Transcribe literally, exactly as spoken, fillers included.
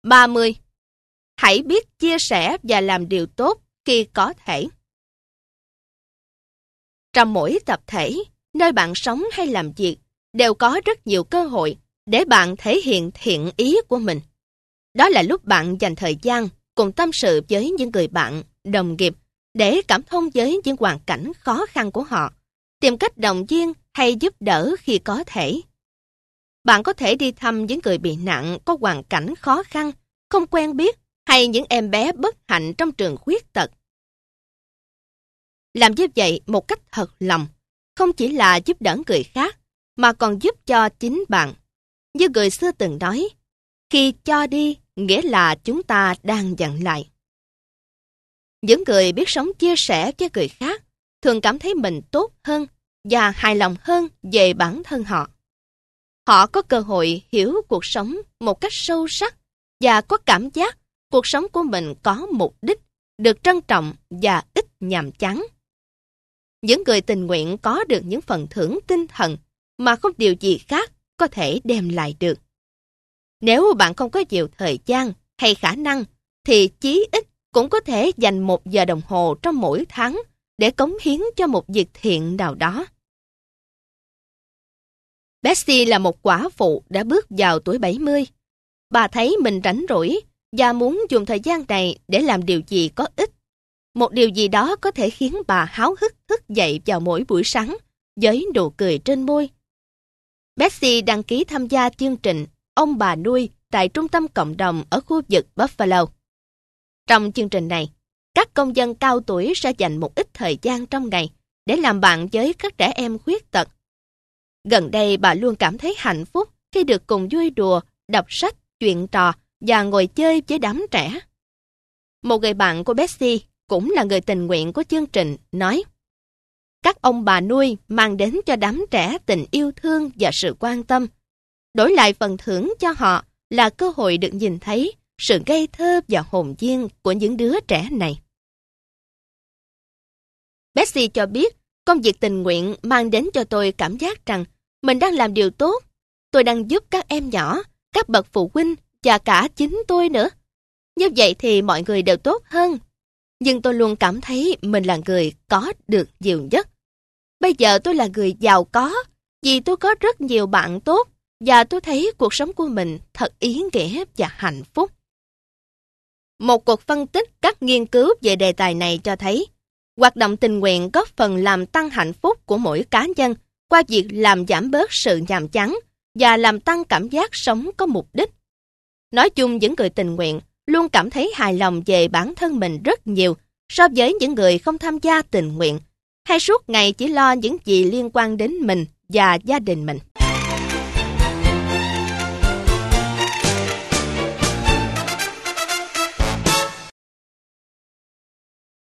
ba mươi. Hãy biết chia sẻ và làm điều tốt khi có thể. Trong mỗi tập thể, nơi bạn sống hay làm việc, đều có rất nhiều cơ hội để bạn thể hiện thiện ý của mình. Đó là lúc bạn dành thời gian cùng tâm sự với những người bạn, đồng nghiệp để cảm thông với những hoàn cảnh khó khăn của họ, tìm cách động viên hay giúp đỡ khi có thể. Bạn có thể đi thăm những người bị nạn có hoàn cảnh khó khăn, không quen biết, hay những em bé bất hạnh trong trường khuyết tật. Làm như vậy một cách thật lòng, không chỉ là giúp đỡ người khác, mà còn giúp cho chính bạn. Như người xưa từng nói, khi cho đi, nghĩa là chúng ta đang nhận lại. Những người biết sống chia sẻ với người khác, thường cảm thấy mình tốt hơn và hài lòng hơn về bản thân họ. Họ có cơ hội hiểu cuộc sống một cách sâu sắc và có cảm giác cuộc sống của mình có mục đích, được trân trọng và ít nhàm chán. Những người tình nguyện có được những phần thưởng tinh thần mà không điều gì khác có thể đem lại được. Nếu bạn không có nhiều thời gian hay khả năng, thì chí ít cũng có thể dành một giờ đồng hồ trong mỗi tháng để cống hiến cho một việc thiện nào đó. Betsy là một quả phụ đã bước vào tuổi bảy mươi. Bà thấy mình rảnh rỗi và muốn dùng thời gian này để làm điều gì có ích. Một điều gì đó có thể khiến bà háo hức thức dậy vào mỗi buổi sáng với nụ cười trên môi. Betsy đăng ký tham gia chương trình Ông bà nuôi tại trung tâm cộng đồng ở khu vực Buffalo. Trong chương trình này, các công dân cao tuổi sẽ dành một ít thời gian trong ngày để làm bạn với các trẻ em khuyết tật. Gần đây bà luôn cảm thấy hạnh phúc khi được cùng vui đùa, đọc sách, chuyện trò và ngồi chơi với đám trẻ. Một người bạn của Betsy, cũng là người tình nguyện của chương trình, nói: các ông bà nuôi mang đến cho đám trẻ tình yêu thương và sự quan tâm. Đổi lại phần thưởng cho họ là cơ hội được nhìn thấy sự ngây thơ và hồn nhiên của những đứa trẻ này. Betsy cho biết, công việc tình nguyện mang đến cho tôi cảm giác rằng mình đang làm điều tốt. Tôi đang giúp các em nhỏ, các bậc phụ huynh và cả chính tôi nữa. Như vậy thì mọi người đều tốt hơn. Nhưng tôi luôn cảm thấy mình là người có được nhiều nhất. Bây giờ tôi là người giàu có vì tôi có rất nhiều bạn tốt và tôi thấy cuộc sống của mình thật ý nghĩa và hạnh phúc. Một cuộc phân tích các nghiên cứu về đề tài này cho thấy hoạt động tình nguyện góp phần làm tăng hạnh phúc của mỗi cá nhân qua việc làm giảm bớt sự nhàm chán và làm tăng cảm giác sống có mục đích. Nói chung, những người tình nguyện luôn cảm thấy hài lòng về bản thân mình rất nhiều so với những người không tham gia tình nguyện, hay suốt ngày chỉ lo những gì liên quan đến mình và gia đình mình.